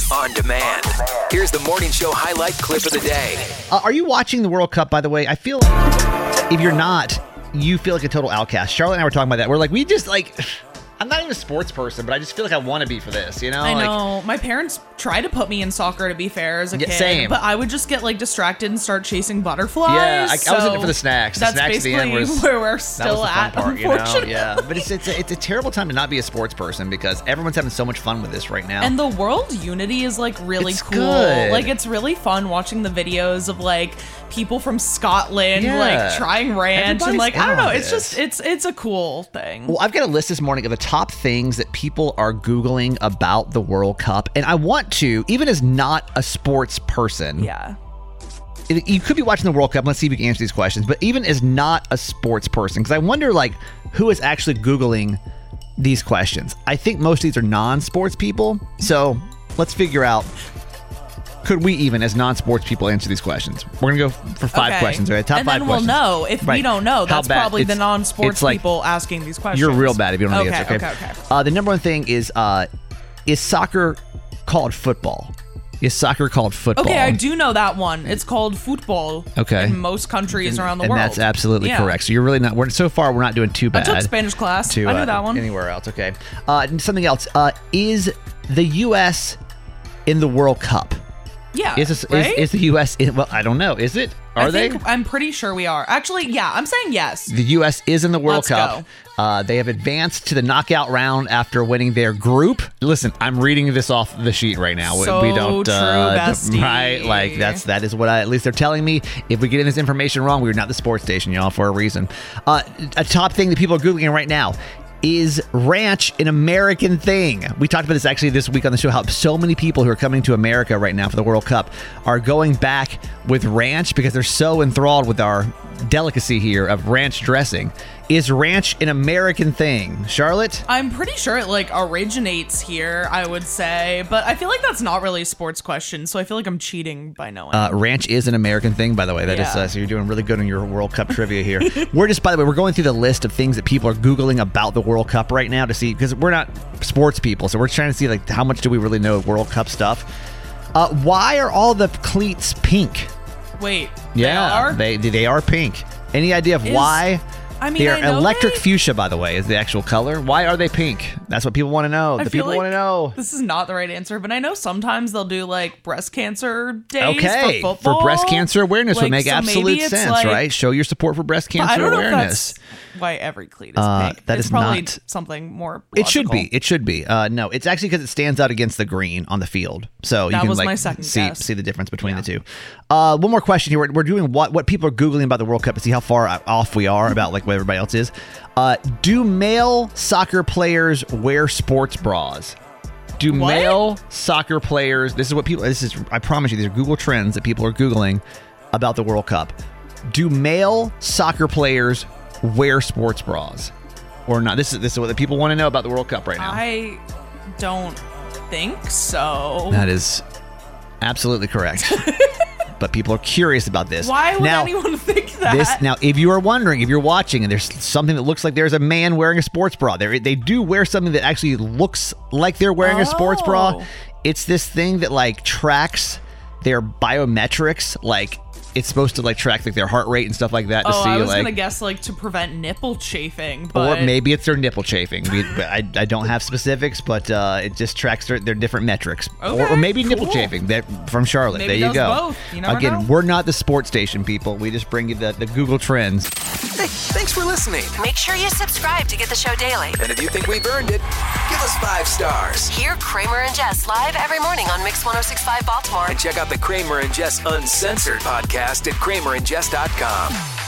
on demand. Here's the morning show highlight clip of the day. Are you watching the World Cup, by the way? I feel like if you're not, you feel like a total outcast. Charlotte and I were talking about that. We're like, we just like... I'm not even a sports person, but I just feel like I want to be for this, you know? I know. My parents tried to put me in soccer, to be fair, as a kid. Same. But I would just get like distracted and start chasing butterflies. Yeah, I was in it for the snacks. That's The snacks basically at the end was, where we're still that was the fun at, part, unfortunately. You know? Yeah, but it's a terrible time to not be a sports person because everyone's having so much fun with this right now. And the world unity is like really It's cool. good. Like it's really fun watching the videos of like people from Scotland Yeah. like trying ranch and Everybody's like I don't in know. on It's this. just it's a cool thing. Well, I've got a list this morning of the top things that people are Googling about the World Cup. And I want to, even as not a sports person. Yeah. You could be watching the World Cup. Let's see if you can answer these questions. But even as not a sports person, because I wonder, like, who is actually Googling these questions? I think most of these are non-sports people. So let's figure out, could we even, as non-sports people, answer these questions? We're going to go for five questions, right? Top and five then questions. we'll know. If we don't know, How that's bad? probably the It's non-sports like, people asking these questions. You're real bad if you don't know the Okay, answer. okay. The number one thing is soccer called football? Is soccer called football? Okay, I do know that one. It's called football. Okay. In most countries around the and world. that's absolutely Yeah. correct. So you're really not. So far, we're not doing too I bad. took Spanish class. I knew that one. Anywhere else? Okay. Something else. Is the U.S. in the World Cup? Yeah. Is the U.S. in? Well, I don't know. Is it? I'm pretty sure we are. Actually, yeah. I'm saying yes. The U.S. is in the World Let's Cup. They have advanced to the knockout round after winning their group. Listen, I'm reading this off the sheet right now. So we don't, true, bestie. right? Like that is what at least they're telling me. If we get this information wrong, we're not the sports station, y'all, for a reason. A top thing that people are Googling right now. Is ranch an American thing? We talked about this actually this week on the show, how so many people who are coming to America right now for the World Cup are going back with ranch because they're so enthralled with our delicacy here of ranch dressing. Is ranch an American thing? Charlotte? I'm pretty sure it like originates here, I would say, but I feel like that's not really a sports question, so I feel like I'm cheating by knowing. Ranch is an American thing, by the way. That is so you're doing really good on your World Cup trivia here. We're just, by the way, we're going through the list of things that people are Googling about the World Cup right now to see, because we're not sports people, so we're trying to see like how much do we really know of World Cup stuff. Why are all the cleats pink? Wait, Yeah, they are pink. Any idea of why? I mean, they're electric fuchsia, by the way, is the actual color. Why are they pink? That's what people want to know. The people want to know. This is not the right answer, but I know sometimes they'll do like breast cancer days Okay, for football. for breast cancer awareness would make so absolute maybe it's sense, like, right? Show your support for breast cancer I don't know awareness. if that's why every cleat is pink. That it's is probably not- something more It should logical. be. It should be. No, it's actually because it stands out against the green on the field. So That you can was like my second guess. see the difference between the two. One more question here. We're doing what people are Googling about the World Cup to see how far off we are about like what everybody else is. Do male soccer players wear sports bras? Do male soccer players, I promise you, these are Google trends that people are Googling about the World Cup. Do male soccer players wear sports bras or not? This is what the people want to know about the World Cup right now. I don't think so. That is absolutely correct. But people are curious about this. Why would anyone think that? Now, if you are wondering, if you're watching and there's something that looks like there's a man wearing a sports bra, they do wear something that actually looks like they're wearing a sports bra. It's this thing that like tracks their biometrics, like it's supposed to like track like their heart rate and stuff like that to see I was like gonna guess like to prevent nipple chafing, but or maybe it's their nipple chafing. I don't have specifics, but it just tracks their different metrics. Okay, or maybe nipple cool. chafing from Charlotte. Maybe there you does go. both. You never Again, know. we're not the sports station people. We just bring you the Google trends. Hey, thanks for listening. Make sure you subscribe to get the show daily. And if you think we've earned it, give us 5 stars. Hear Kramer and Jess live every morning on Mix 106.5 Baltimore. And check out the Kramer and Jess Uncensored podcast at kramerandjess.com.